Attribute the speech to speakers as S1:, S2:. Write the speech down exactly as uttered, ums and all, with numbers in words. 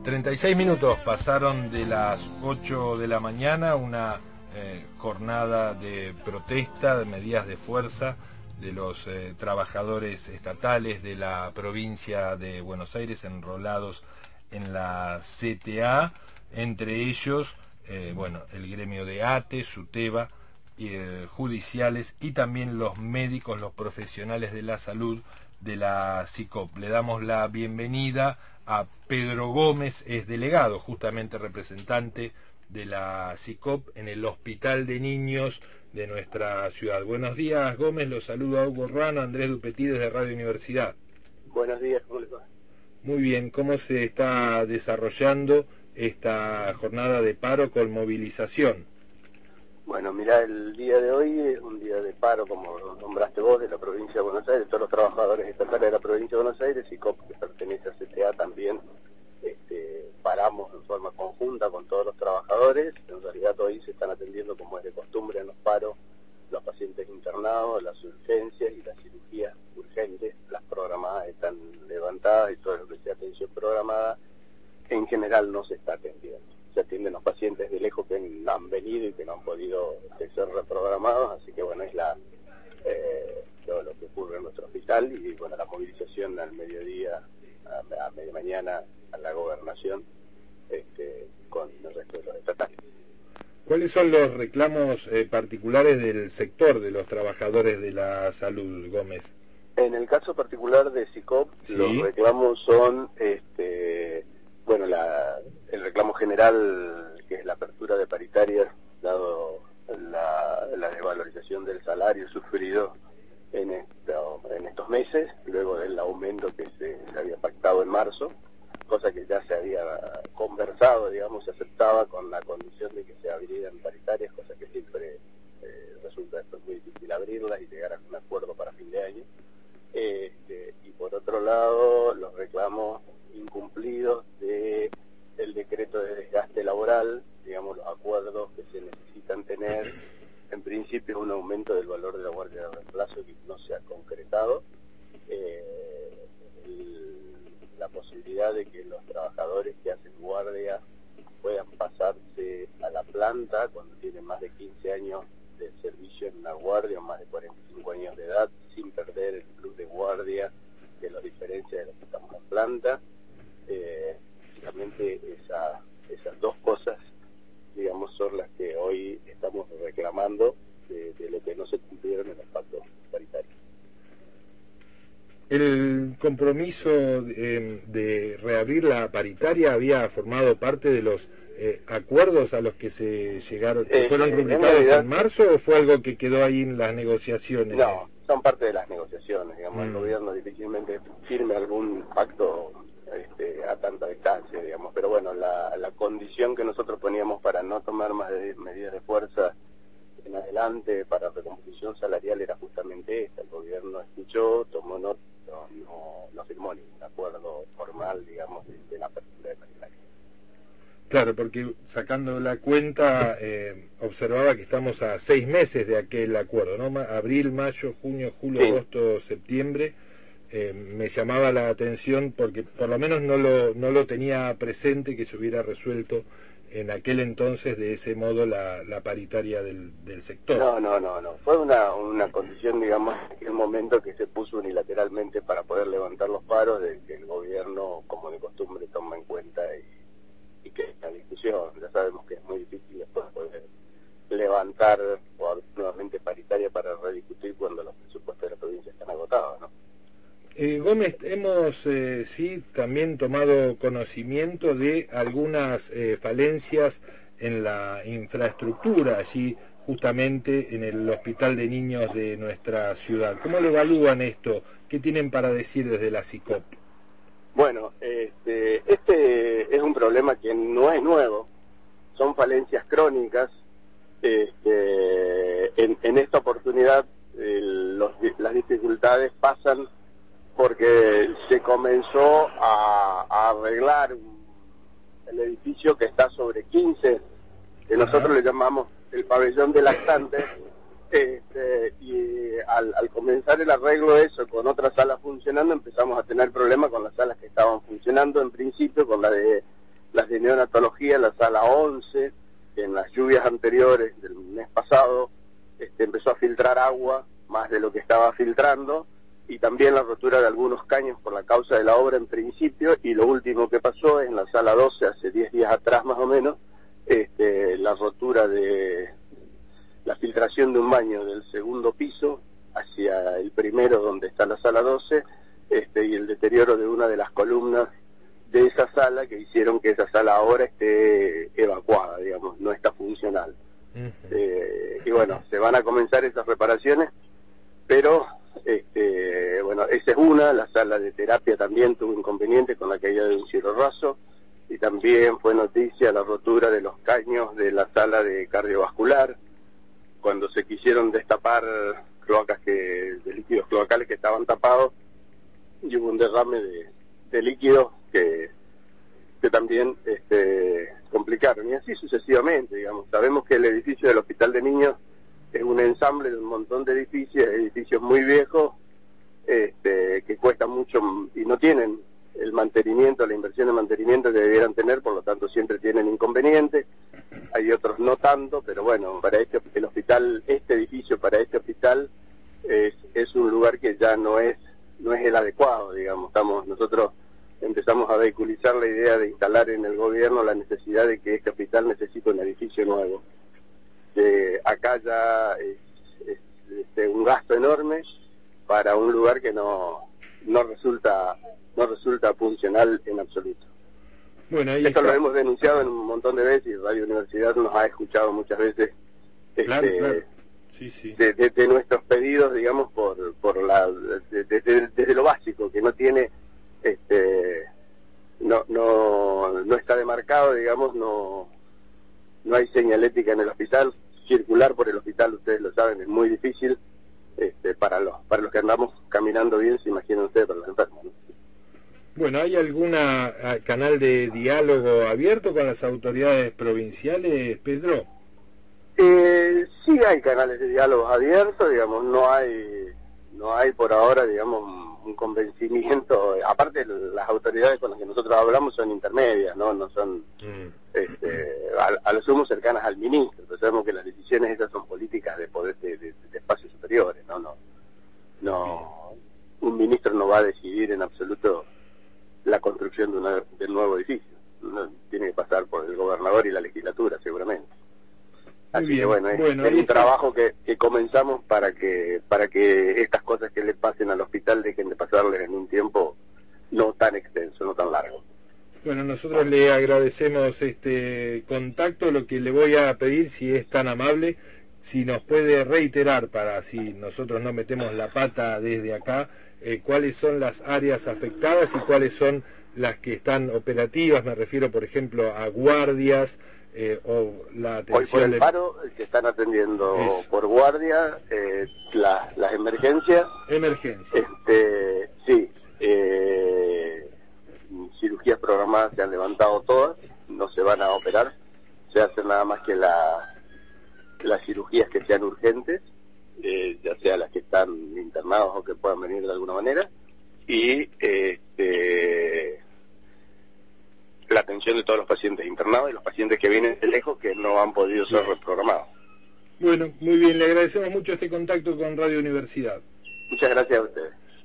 S1: treinta y seis minutos pasaron de las ocho de la mañana, una eh, jornada de protesta, de medidas de fuerza de los eh, trabajadores estatales de la provincia de Buenos Aires enrolados en la C T A, entre ellos, eh, bueno, el gremio de ATE, SUTEBA, eh, judiciales y también los médicos, los profesionales de la salud de la SICOP. Le damos la bienvenida a Pedro Gómez, es delegado, justamente representante de la SICOP en el Hospital de Niños de nuestra ciudad. Buenos días, Gómez, los saludo a Hugo Ruano, Andrés Dupetí desde Radio Universidad.
S2: Buenos días, ¿cómo le va?
S1: Muy bien, ¿cómo se está desarrollando esta jornada de paro con movilización?
S2: Bueno, mirá, el día de hoy es un día de paro, como nombraste vos, de la provincia de Buenos Aires, todos los trabajadores estatales de la provincia de Buenos Aires, SICOP, que pertenece a C T A también, este, paramos en forma conjunta con todos los trabajadores. En realidad hoy se están atendiendo, como es de costumbre en los paros, los pacientes internados, las urgencias y las cirugías urgentes, las programadas están levantadas y todo lo que sea atención programada, en general no se está atendiendo. Se atienden los pacientes de lejos que no han venido y que no han podido ser reprogramados, así que bueno, es la eh, todo lo que ocurre en nuestro hospital y bueno, la movilización al mediodía, a, a media mañana a la gobernación este, con el resto de los estatales.
S1: ¿Cuáles son los reclamos eh, particulares del sector de los trabajadores de la salud, Gómez?
S2: En el caso particular de SICOP, ¿sí? Los reclamos son, este, bueno, la, el reclamo general, que es la apertura de paritarias, dado la, la desvalorización del salario sufrido en, esto, en estos meses, luego del aumento que se, se había pactado en marzo, cosa que ya se había conversado, digamos, se aceptaba con la condición de que se abrieran paritarias, cosa que siempre eh, resulta después muy difícil abrirlas y llegar a un acuerdo para fin de año. Este, y por otro lado, los reclamos incumplidos de el decreto de desgaste laboral, digamos, los acuerdos que se necesitan tener, en principio un aumento del valor de la guardia de reemplazo que no se ha concretado, eh, el, la posibilidad de que los trabajadores que hacen guardia puedan pasarse a la planta cuando tienen más de quince años de servicio en una guardia o más de cuarenta y cinco años de edad, sin perder el plus de guardia que los diferencia de los que estamos en planta. Eh, básicamente esa, esas dos cosas, digamos, son las que hoy estamos reclamando de, de lo que no se cumplieron en los pactos paritarios.
S1: El compromiso de, de reabrir la paritaria había formado parte de los eh, acuerdos a los que se llegaron, que eh, fueron rubricados en, realidad, en marzo, o fue algo que quedó ahí en las negociaciones?
S2: No, son parte de las negociaciones, digamos, mm. El gobierno difícilmente firme algún pacto este, a tanta distancia, digamos, pero bueno, la, la condición que nosotros poníamos para no tomar más de medidas de fuerza en adelante para recomposición salarial era justamente esta. El gobierno escuchó, tomó nota, no, no, no firmó ningún acuerdo formal, digamos, de, de la apertura de paritaria.
S1: Claro, porque sacando la cuenta eh, observaba que estamos a seis meses de aquel acuerdo, ¿no? Abril, mayo, junio, julio, sí. agosto, septiembre. Eh, me llamaba la atención porque por lo menos no lo, no lo tenía presente que se hubiera resuelto en aquel entonces de ese modo la, la paritaria del, del sector.
S2: No, no, no, no. Fue una, una condición, digamos, en aquel momento que se puso unilateralmente para poder levantar los paros, de que el gobierno, como de costumbre, toma en cuenta y, y que esta discusión, ya sabemos que es muy difícil después poder levantar o abrir nuevamente paritaria para rediscutir cuando los presupuestos de la provincia están agotados, ¿no?
S1: Eh, Gómez, hemos eh, sí también tomado conocimiento de algunas eh, falencias en la infraestructura allí justamente en el Hospital de Niños de nuestra ciudad. ¿Cómo lo evalúan esto? ¿Qué tienen para decir desde la SICOP?
S2: Bueno, este, este es un problema que no es nuevo, son falencias crónicas. Este, en, en esta oportunidad el, los, las dificultades pasan porque se comenzó a, a arreglar el edificio que está sobre quince, que nosotros le llamamos el pabellón de lactantes, este, y al, al comenzar el arreglo de eso con otras salas funcionando, empezamos a tener problemas con las salas que estaban funcionando en principio, con la de las de neonatología, la sala once, que en las lluvias anteriores del mes pasado este, empezó a filtrar agua, más de lo que estaba filtrando, y también la rotura de algunos caños por la causa de la obra en principio, y lo último que pasó es en la sala doce, hace diez días atrás más o menos, este, la rotura de la filtración de un baño del segundo piso hacia el primero donde está la sala doce, este, y el deterioro de una de las columnas de esa sala que hicieron que esa sala ahora esté evacuada, digamos, no está funcional. Uh-huh. eh, y bueno, se van a comenzar esas reparaciones, pero este, bueno, esa es una. La sala de terapia también tuvo inconveniente con la caída de un cielo raso, y también fue noticia la rotura de los caños de la sala de cardiovascular, cuando se quisieron destapar cloacas que, de líquidos cloacales que estaban tapados, y hubo un derrame de, de líquidos que, que también este, complicaron, y así sucesivamente, digamos. Sabemos que el edificio del Hospital de Niños es un ensamble de un montón de edificios, edificios muy viejos, este, que cuestan mucho y no tienen el mantenimiento, la inversión de mantenimiento que debieran tener, por lo tanto siempre tienen inconvenientes. Hay otros no tanto, pero bueno, para este el hospital, este edificio para este hospital es, es un lugar que ya no es no es el adecuado, digamos. Estamos nosotros empezamos a vehiculizar la idea de instalar en el gobierno la necesidad de que este hospital necesite un edificio nuevo. Eh, acá ya es, es, es un gasto enorme para un lugar que no no resulta no resulta funcional en absoluto.
S1: Bueno, ahí
S2: esto
S1: está.
S2: Lo hemos denunciado en un montón de veces, y Radio Universidad nos ha escuchado muchas veces este,
S1: claro, claro. Sí, sí.
S2: De, de, de nuestros pedidos, digamos, por por la de, de, de, desde lo básico, que no tiene este no no no está demarcado, digamos, no no hay señalética en el hospital. Circular por el hospital, ustedes lo saben, es muy difícil. Este, para los para los que andamos caminando bien, se imaginan ustedes, para los enfermos, ¿no?
S1: Bueno, ¿hay alguna canal de diálogo abierto con las autoridades provinciales, Pedro?
S2: Eh, sí hay canales de diálogo abiertos, digamos, no hay no hay por ahora, digamos, un convencimiento. Aparte, las autoridades con las que nosotros hablamos son intermedias, no no son mm. este, a, a lo sumo cercanas al ministro, pero sabemos que las decisiones esas son políticas de poder de, de, de espacios superiores, no no no un ministro no va a decidir en absoluto la construcción de, una, de un nuevo edificio. No, tiene que pasar por el gobernador y la legislatura, seguramente. Así bien, que bueno, es, bueno, es un trabajo que, que comenzamos para que para que estas cosas que le pasen al hospital dejen de pasarles en un tiempo no tan extenso, no tan largo.
S1: Bueno, nosotros le agradecemos este contacto. Lo que le voy a pedir, si es tan amable, si nos puede reiterar, para si nosotros no metemos la pata desde acá, eh, cuáles son las áreas afectadas y cuáles son las que están operativas. Me refiero, por ejemplo, a guardias eh, o la atención...
S2: Hoy por el de... paro que están atendiendo Eso. por guardia, eh, la, las emergencias.
S1: Emergencia.
S2: Este, sí, eh, cirugías programadas se han levantado todas, no se van a operar, se hacen nada más que la... las cirugías que sean urgentes, eh, ya sea las que están internados o que puedan venir de alguna manera, y este, la atención de todos los pacientes internados y los pacientes que vienen de lejos que no han podido ser reprogramados.
S1: Bueno, muy bien, le agradecemos mucho este contacto con Radio Universidad.
S2: Muchas gracias a ustedes.